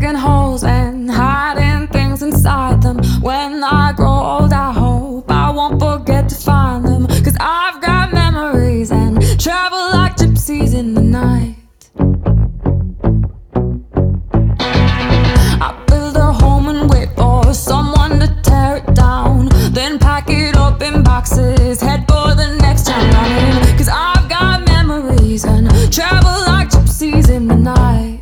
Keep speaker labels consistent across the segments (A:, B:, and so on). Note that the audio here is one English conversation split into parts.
A: digging holes and hiding things inside them. When I grow old, I hope I won't forget to find them. 'Cause I've got memories and travel like gypsies in the night. I build a home and wait for someone to tear it down, then pack it up in boxes, head for the next town running. 'Cause I've got memories and travel like gypsies in the night.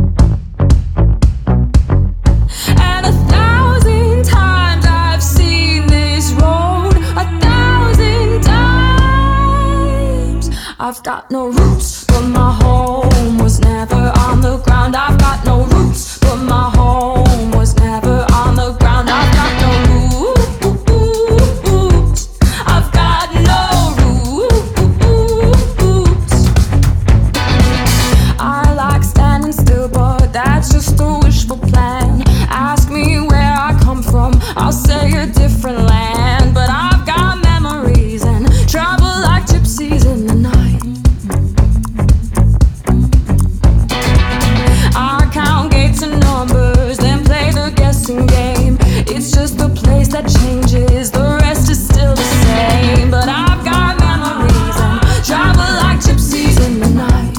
A: And 1,000 times I've seen this road, 1,000 times. I've got no roots, but my home was never on the ground. I've got no roots, but my home was never on the ground. I've got no roots. I've got no roots. I like standing still, but that's just a wishful plan. Ask me where I come from, I'll say a different land. But I've got memories and travel like gypsies in the night. I count gates and numbers, then play the guessing game. It's just a place that changes, the rest is still the same. But I've got memories and travel like gypsies in the night.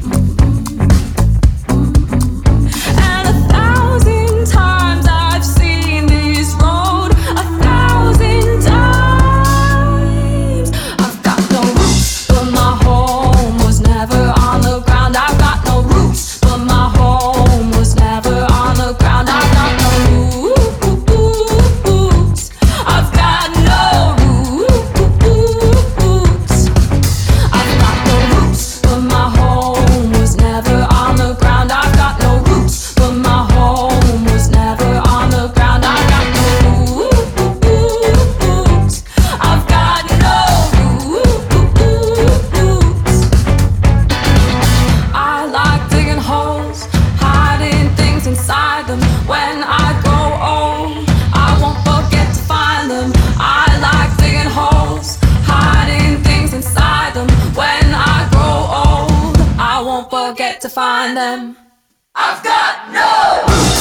A: And 1,000 times I've seen this road, 1,000 times. I've got no roots, but my home was never on the ground. I've got no roots, but my home was never on the ground. I've got no roots. I've got no roots. I've got no roots, but my home was never on the ground. I've got no roots, but my home was never on the ground. I've got no roots. I've got no roots. I like digging holes, hiding things inside them. When I grow old, I won't forget to find them. I like digging holes, hiding things inside them. When I grow old, I won't forget to find them. I've got no